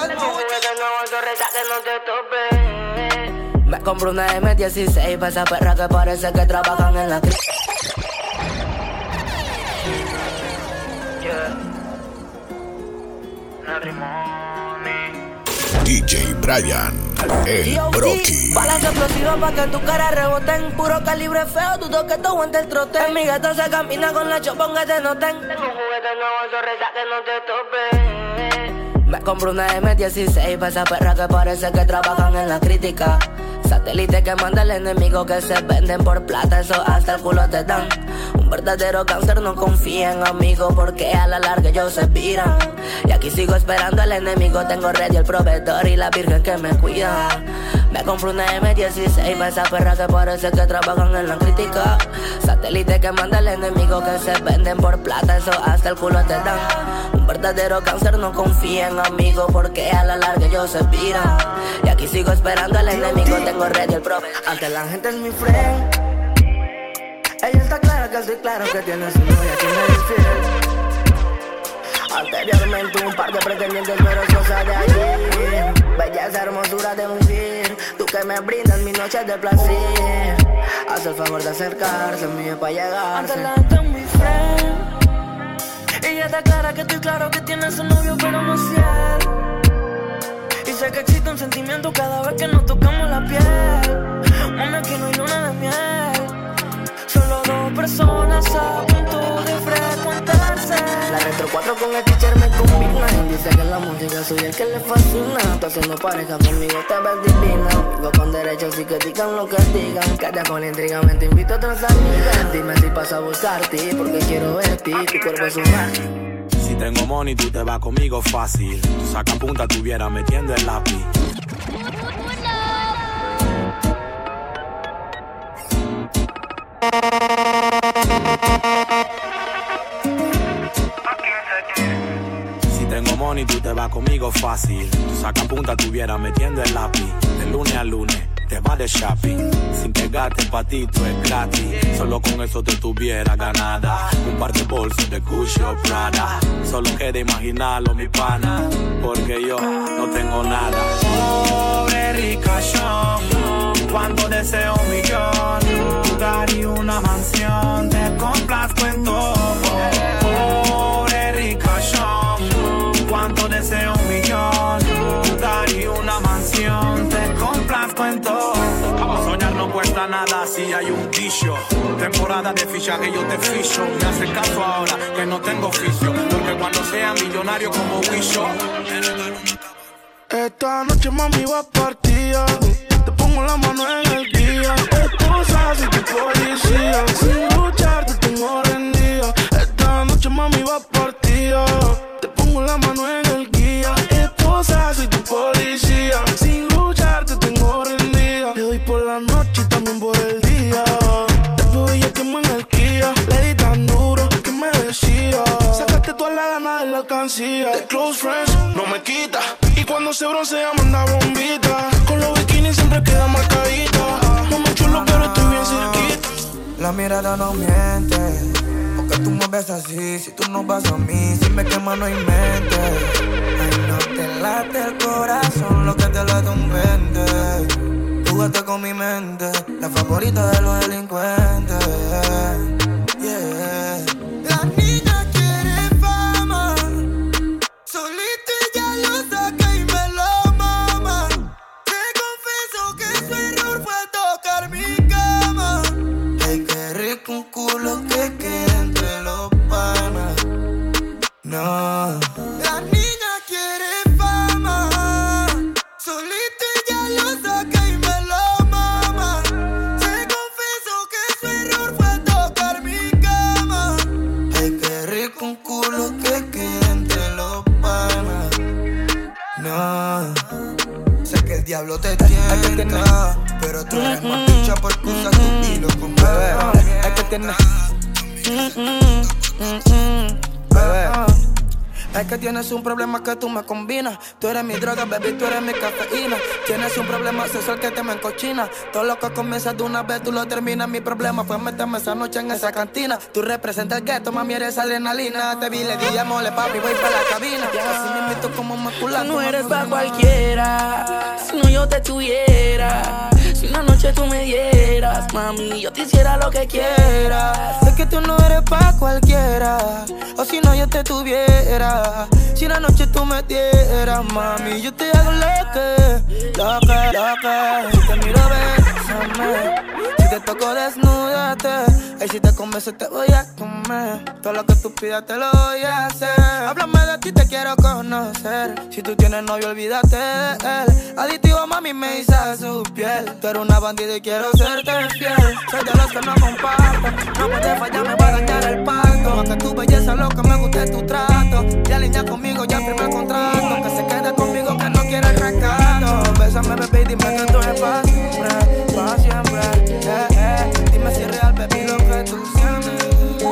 Me compro una eme dieciséis pa' esa perra que parece que trabajan en la cri... D J Brian, el Brocky. Balas explosivas pa' que en tu cara reboten. Puro calibre feo, dudo que tú aguantes el trote. Mi gato se camina con la chopón que te noten. Tengo un juguete nuevo, zorreta que no te tope. Me compro una eme dieciséis pa' esa perra que parece que trabajan en la crítica. Satélite que manda el enemigo que se venden por plata, eso hasta el culo te dan. Un verdadero cáncer, no confía en amigos porque a la larga ellos se viran. Y aquí sigo esperando al enemigo, tengo ready el proveedor y la virgen que me cuida. Me compro una eme dieciséis pa' esa perra que parece que trabajan en la crítica. Satélite que manda el enemigo que se venden por plata, eso hasta el culo te dan. Un verdadero cáncer, no confía en amigos porque a la larga ellos se viran. Y aquí sigo esperando al enemigo, tengo ready el proveedor. Ante la gente es mi friend. Ella está clara que estoy claro que tiene su novia que me es fiel. Anteriormente un par de pretendientes, pero es cosa de allí. Belleza, hermosura de mujer, tú que me brindas mis noches de placer. Haz el favor de acercarse a mí para llegarse. Ante la gente es mi friend. Ella está clara que estoy claro que tiene su novio, pero no es fiel. Y sé que existe un sentimiento cada vez que nos tocamos la piel. Mami, aquí no hay luna de miel. Solo dos personas a punto de frecuentarse. La retro cuatro con el teacher me combina. Dice que la música soy el que le fascina. Tú haciendo pareja conmigo te ves divina. Vivo con derechos y que digan lo que digan. Calla con intriga, me te invito a otras amigas. Dime si paso a buscarte porque quiero verte. Tu cuerpo es un mar. Si tengo money, tú te vas conmigo fácil. Tu saca punta, tuviera metiendo el lápiz. Si tengo money, tú te vas conmigo fácil. Tu saca punta, tuviera metiendo el lápiz. De lunes a lunes te vas de shopping, sin que gastes pa' ti, tú es gratis. Solo con eso te tuviera ganada. Un par de bolsos de Gucci o Prada. Solo queda imaginarlo, mi pana, porque yo no tengo nada. Pobre ricachón, cuando deseo un millón, lugar y una mansión, te complazco en todo. Pobre ricachón, cuando deseo un millón, lugar y una mansión, te complazco en todo. Soñar no cuesta nada si hay un dicho. Temporada de fichaje yo te ficho. Me hacen caso ahora que no tengo oficio, porque cuando sea millonario como Wisho. Esta noche mami va partida, te pongo la mano en el guía. Esposa soy tu policía, sin luchar te tengo rendida. Esta noche mami va partida, te pongo la mano en el guía. Esposa soy tu policía, sin luchar te tengo rendida. Le doy por la noche y también por el día. Después ella quemó en el Kia, le di tan duro que me decía: sacaste toda la gana de la alcancía. De close friends no me quita, y cuando se broncea manda bombita. Con los bikinis siempre queda marcadita. No me chulo pero estoy bien cerquita. La mirada no miente, que tú me ves así, si tú no vas a mí, si me quema no hay mente. Ay, no te late el corazón, lo que te late un veinte. Jugaste con mi mente, la favorita de los delincuentes. Yeah. La niña quiere fama, solito ella lo saca y me lo mama. Te confieso que su error fue tocar mi cama. Ay, qué rico un culo que queda entre los panas. No. La niña quiere fama, solito ella lo saca y me lo mama. Te confieso que su error fue tocar mi cama. Ay, qué rico un culo que queda entre los panas. No. Sé que el diablo te tienta, pero tú eres más bicha porque usas tu hilo con bebé. Es que tienes bebé. Es que tienes un problema que tú me combinas. Tú eres mi droga, baby, tú eres mi cafeína. Tienes un problema sexual que te me encochina. Todo lo que comienza de una vez tú lo terminas. Mi problema fue meterme esa noche en esa cantina. Tú representas el gueto, mami, eres adrenalina. Te vi, le di mole, papi, voy para la cabina. Así me invito como muscular. Tú no eres pa' cualquiera, si no yo te tuviera. Si una noche tú me dieras, mami, yo te hiciera lo que quieras. Es que tú no eres pa' cualquiera, o si no yo te tuviera. Si una noche tú me dieras, mami, yo te hago lo que, lo que, lo que. Si te miro, bésame. Si te toco, desnúdate. Y si te convenzo, te voy a comer. Todo lo que tú pidas, te lo voy a hacer. Háblame de ti, te quiero conocer. Si tú tienes novio, olvídate de él. Adictivo, mami, me hizo su piel. Tú eres una bandida y quiero serte fiel. Soy de los que no comparto. No puedes fallar, me va a dañar el pacto. Aunque tu belleza, lo que me gusta es tu trato. Ya alinea conmigo, ya firmé el contrato. Que se quede conmigo, que no quiere el rescato. Bésame, bebé, y dime que tú eres pa' siempre, pa' siempre. Eh, eh. Dime si es real, baby, lo que tú sientes.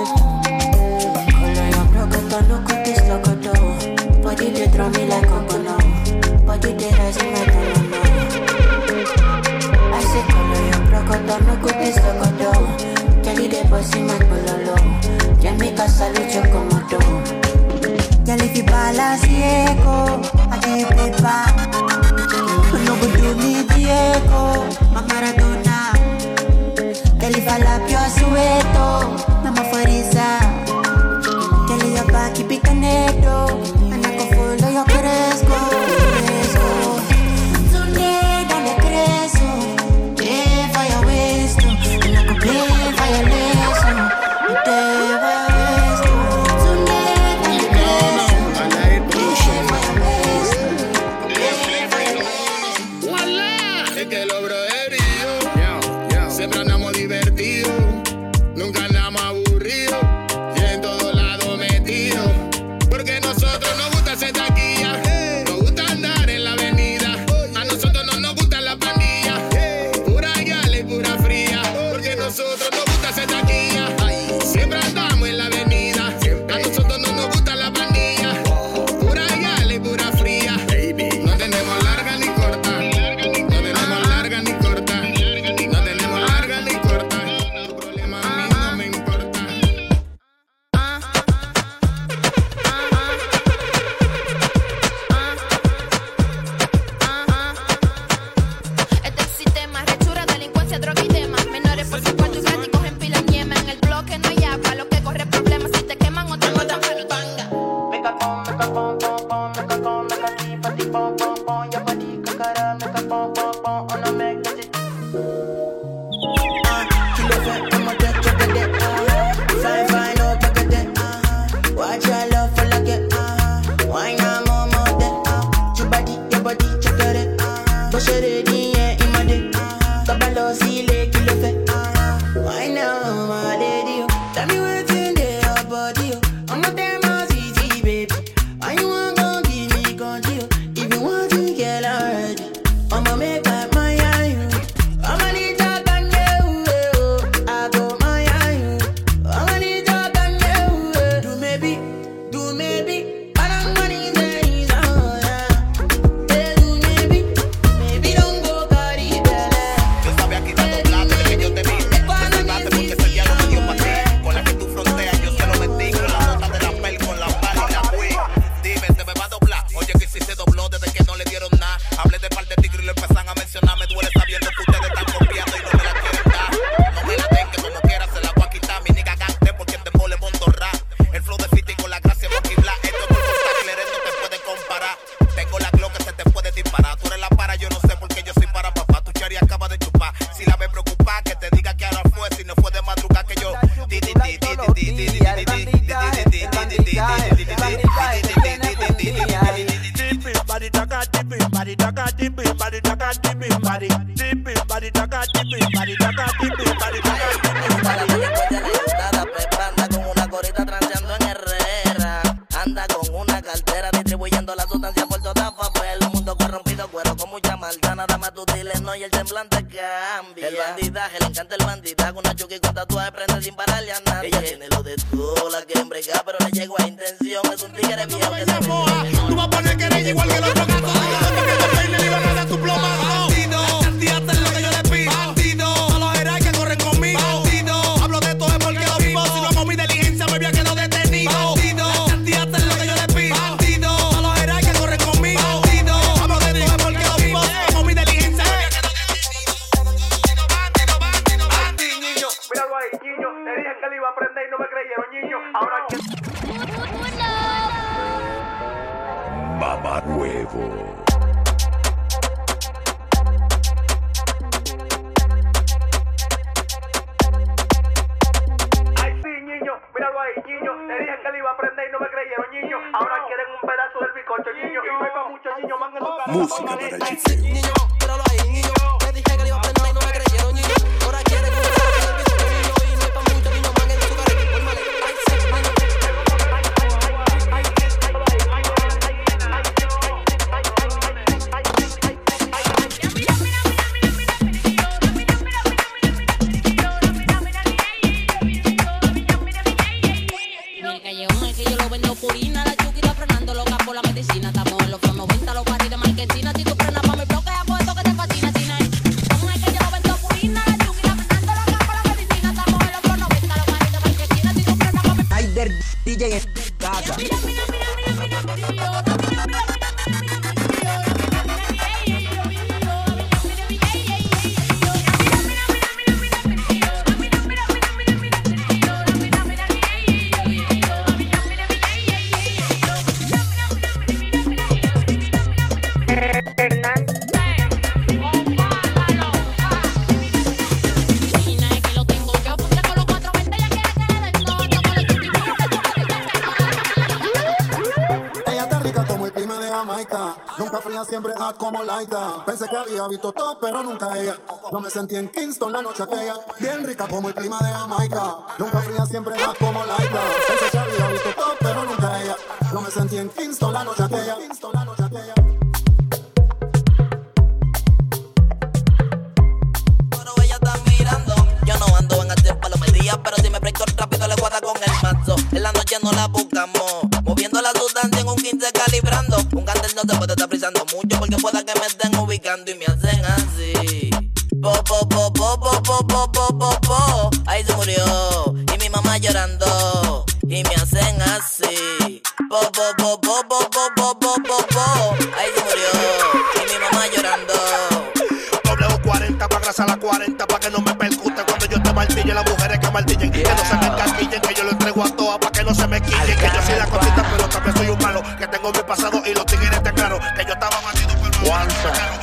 Look at this, look at that. Body they draw me like a banana. Body they rise me like a banana. I say color your crocodile. Look at this, look at that. Jelly they bossy my pololo. Ya mi casa lucho como tú. Ya le fi palaciego, aquí pepa. No go do me Diego, ma Maradona. Ya le fa la pio sueto, mama Farisa. Pa' que picaneto, anda con full yo crezco, crezco. Tune, dale crezo, que falla esto, anda con play, falla leso, no te va esto. Tune, dale crezo, que falla esto, ¡Wala! Es que lo broderío, siempre andamos divertidos, nunca andamos aburridos. Porque nosotros nos gusta hacer taquilla, nos gusta andar en la avenida. A nosotros no nos gusta la pandilla, pura gala y pura fría. Porque nosotros nos gusta hacer taquilla, siempre andamos en la avenida. A nosotros no nos gusta la pandilla, pura gala y pura fría. No tenemos larga ni corta, no tenemos larga ni corta, no tenemos larga ni corta. Tu problema a mí no me importa. Droga y demás, menores por su cuarto y gratis cogen pila en yema. En el bloque no hay agua, lo que corre problemas. Si te queman otra otra palo tanga. Make a pom, make a pom, pom, pom, make a pom, make a keep a deep pom, pom, pom. Your body kakara, make a pom, pom, pom, on a make it. Ah, kilo fat, I'm a dead, check it, ah. Fine, fine, oh, check it, ah. Watch your love for like it, ah. Why not more, more, that, ah. Your body, your body, check it, ah. Push it in, yeah, in my dick. Tabalo sile kilo fe. Why now, my lady? Tell me what's in your body. I'm not there, my easy baby. Why you want to give me control? If you want to get already, I'ma make up my eye. I'ma need to can do. I go my eye. I'ma need to can do. Do maybe, do maybe. I don't want to say so. Do maybe, maybe don't go carry that. Sabía quitando plata de que yo te vi. Reservaste porque ese día lo me dio para ti. Con la que tú fronteas yo se lo taca, tipi, pari, taca, tipi, pari, taca, tipi. Para que después de la llantada, Pepa anda con una gorita transeando en Herrera. Anda con una cartera distribuyendo la sustancia por toda papel. Un mundo corrompido, cuero con mucha maldad. Nada más tú diles no y el semblante cambia. El bandidaje, le encanta el bandidaje. Una chuki con tatuaje prende sin pararle a nadie. Ella tiene lo de tú, la quiere embregar, pero le llegó a intención. Es un tigre viejo que se moja. Tú vas a poner que eres igual que los otros gatos. Que los peines le iban a dar tu plomazo. Bandido, tía, es lo que yo le pido. Bandido, todos los heroes que corren conmigo. Bandido, hablo de todo es porque lo vivo. Si no hago mi diligencia me había quedado detenido. Bandido, tía, es lo que yo le pido. Bandido, todos los heroes que corren conmigo. Bandido, hablo de todo es porque lo vivo. Si no hago mi diligencia me había quedado detenido. Bandido, bandido, bandido, niño. Míralo ahí, niño. Le dije que le iba a aprender y no me creyeron, niño. Ahora que... Mamá Huevo. Ay, sí, niño, míralo ahí, niño. Le dije que le iba a aprender y no me creyeron, niño. Ahora quieren un pedazo del bizcocho, niño. Y no hay pa' mucho, niño, man en tu cara. Música para el Ay, sí, niño, míralo ahí, niño. Le dije que le iba a aprender y no me creyeron, niño. Ahora quieren un pedazo del bizcocho, niño. Y no hay pa' mucho, niño, man en tu cara. Fórmale, ay, sí, niño. Purina, la chuki está frenando loca por la medicina. Estamos en los flow noventa, los paris de marquesina. Si tú frenas pa' mi bloque, hago esto que te fascina, China. ¿Cómo es que yo lo vendo purina? La chuki está frenando loca por la medicina. Estamos en los flow noventa, los paris de marquesina. Si tú frenas pa' mi bloque. Ay, del D J en casa. Mira, mira, mira, mira, mira, mira, mira, mira. Nunca fría, siempre hot como Laita. Pensé que había visto todo, pero nunca ella. No me sentí en Kingston la noche aquella. Bien rica como el clima de Jamaica. Nunca fría, siempre hot como Laita. Pensé que había visto todo, pero nunca ella. No me sentí en Kingston la noche aquella. Kingston la noche aquella. Pero ella está mirando. Yo no ando en hacer palomerías, pero si me presto rápido le guarda con el mazo. En la noche no la buscamos. Moviendo la sustancia en un quince calibrando. Un candel no se puede estar frisando mucho porque pueda que me estén ubicando y me hacen así. Po, po, po, po, po, po, po, po, po, po. Ahí se murió y mi mamá llorando y me hacen así. Po, po, po, po, po, po, po, po, po, po. Ahí se murió y mi mamá llorando. W cuarenta pa' grasa la cuarenta pa' que no me percute cuando yo te martille. Las mujeres que martillen, que no se me encaquillen, que yo lo entrego a todas pa' que no se me quillen. Que yo soy la cosita pero también soy un malo. Que tengo mi pasado y los tigres te claro. Que yo estaba bandido pero no me claro.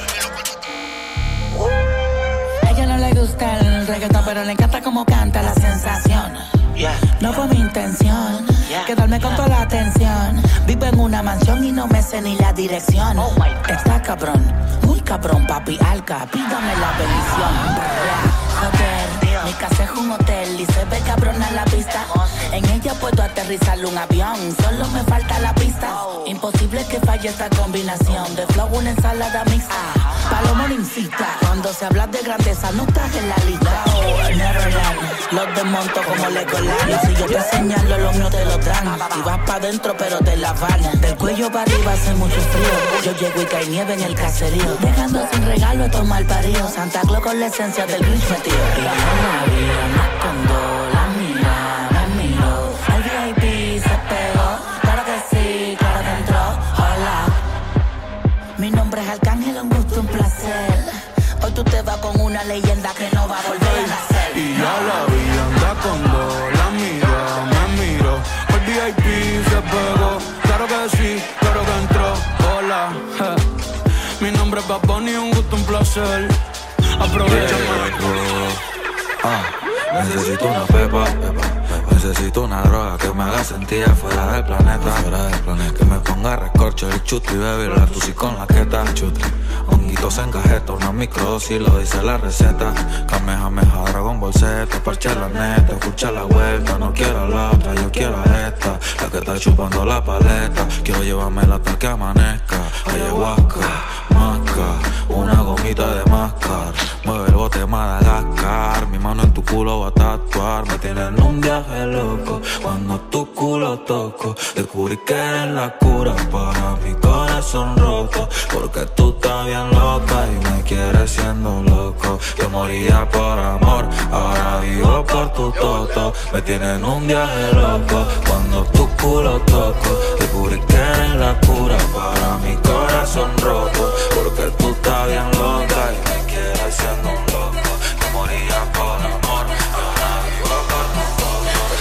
A ella no le gusta el reggaetón, pero le encanta cómo canta la sensación. No fue mi intención quedarme con toda la atención. Vivo en una mansión y no me sé ni la dirección. Está cabrón, muy cabrón, papi alca, pídame la bendición. Joder, mi casa es un hotel y se ve cabrona la pista. En ella puedo aterrizar un avión, solo me falta la pista. Imposible que falle esta combinación de flow, una ensalada mixta. Palomo incita, cuando se habla de grandeza no estás en la lista. Neverland, los desmonto como Legoland. Y si yo te señalo, los míos te lo dan. Y vas pa' dentro pero te la van. Del cuello para arriba hace mucho frío. Yo llego y cae nieve en el caserío, dejando sin regalo a tomar parío. Santa Claus con la esencia del Grinch metido. Y la vida me escondo, la mira, me miro. El V I P se pegó, claro que sí, claro que entró. Hola, mi nombre es Arcángel, un gusto, un placer. Hoy tú te vas con una leyenda que no va a volver a nacer. Y ya la vi, anda con dos, la mira, me miro. El V I P se pegó, claro que sí, claro que entró. Hola, je. Mi nombre es Bad Bunny, un gusto, un placer. Aprovecha, ah, necesito una pepa, necesito una droga que me haga sentir fuera del planeta, fuera del planeta. Que me ponga récord cherry chutri, baby, la tusi con la queta, chutri. Honguitos en cajeta, una microdosis, lo dice la receta. Kamehameha, Dragon Ball Z, parche la neta, escucha la vuelta. No quiero la otra, yo quiero esta, la que está chupando la paleta. Quiero llevármela hasta que amanezca. Ayahuasca, masca, una gomita de máscar. Mueve el bote Madagascar, mi mano en tu culo va a tatuar. Me tienen en un viaje loco, cuando tu culo toco. Descubrí que eres la cura para mi corazón roto. Porque tú estás bien loca y me quieres siendo loco. Yo moría por amor, ahora vivo por tu toto. Me tienen en un viaje loco, cuando tu culo toco. Descubrí que eres la cura para mi corazón roto. Porque tú estás bien loca y me quieres siendo un loco. Yo moría por amor, ahora vivo por tu toto.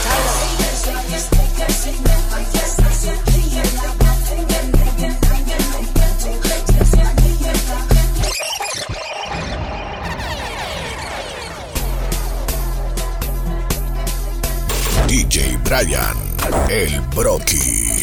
D J Brian, el Brocky.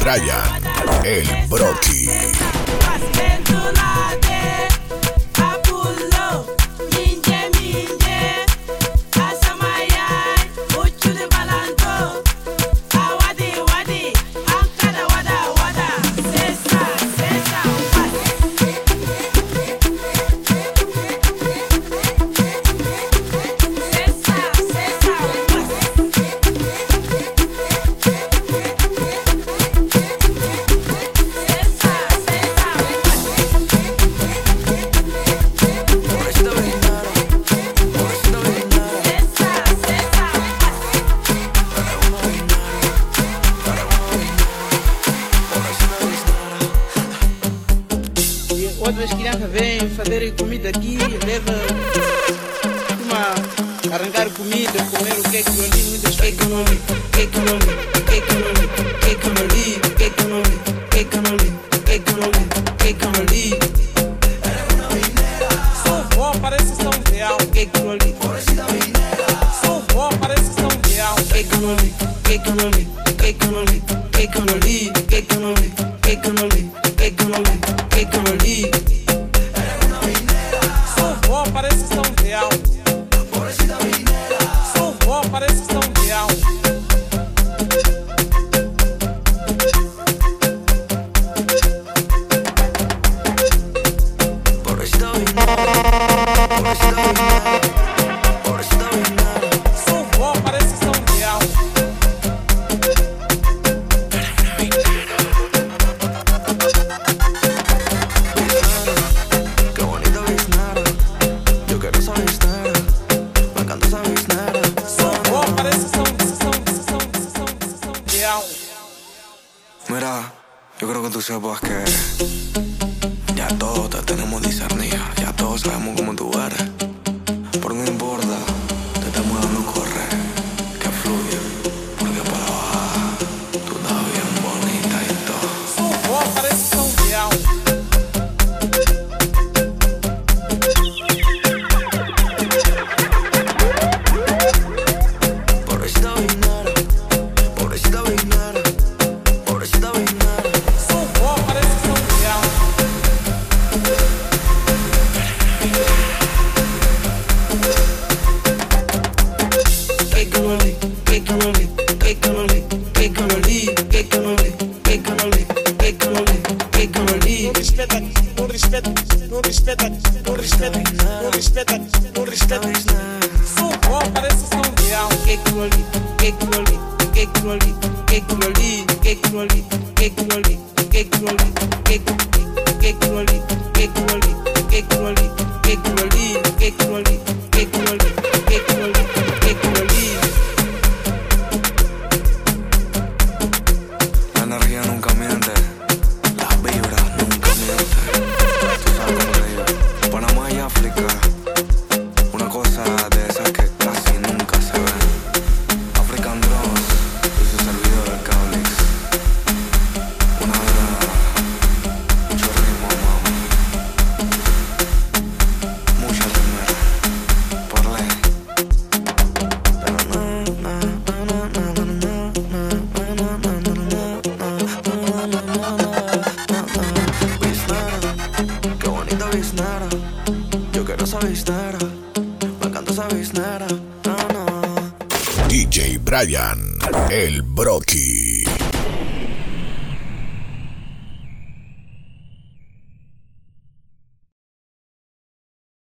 Brian, el Brocky. Outras crianças vêm fazer comida aqui, leva uma arrancar comida, comer o cake ali, muitas cake ali, cake ali, cake ali, cake ali, cake ali, cake ali, cake ali, cake ali. Sou vó, parece São Real. Cake ali, sou vó, parece São Real. Cake ali, cake ali, cake ali, cake ali, cake ali, cake ali, cake ali, cake ali. Sou vó, parece São Real. Sou vó, parece São Real. Sou vó, parece São Real. Qué bonito Biznara, yo quiero esa Biznara, me encanta esa Biznara. Sou vó, parece São, São, São, São, São Real. Mira, yo creo que tú sepas que ya todos te tenemos discernido, ya todos sabemos cómo tú eres. Pero no importa, te estamos dando correr, que fluye, porque para bajar tú estás bien bonita y todo. Sou vó, parece São Real. Pobrecita Biznara, pobrecita Biznara, pobrecita Biznara. Sou vó, parece São Real. Cake ali, cake ali, cake ali, cake ali, cake ali, cake ali, cake ali, cake ali. Não respeta, não respeta, não respeta, não respeta, não respeta, não respeta. Sou vó, parece São Real. Cake ali, cake ali, cake ali, cake ali, cake ali, cake ali, cake ali, cake cake ali, cake ali, cake ali, cake ali, cake ali, cake ali, cake ali, cake ali. La energía nunca miente, las vibras nunca mienten. Tú sabes cómo te digo. Panamá y África, una cosa de esas que casi nunca se ven. African Dross y su servidor el Cablix. Una vida, mucho ritmo, mami. Mucha temer, por ley. Pero na, na, na, na, na, na, na, na, na, na, Biznara, qué bonita Biznara, yo quiero esa Biznara, me encanta esa Biznara, no, no. D J Brian, el Brocky.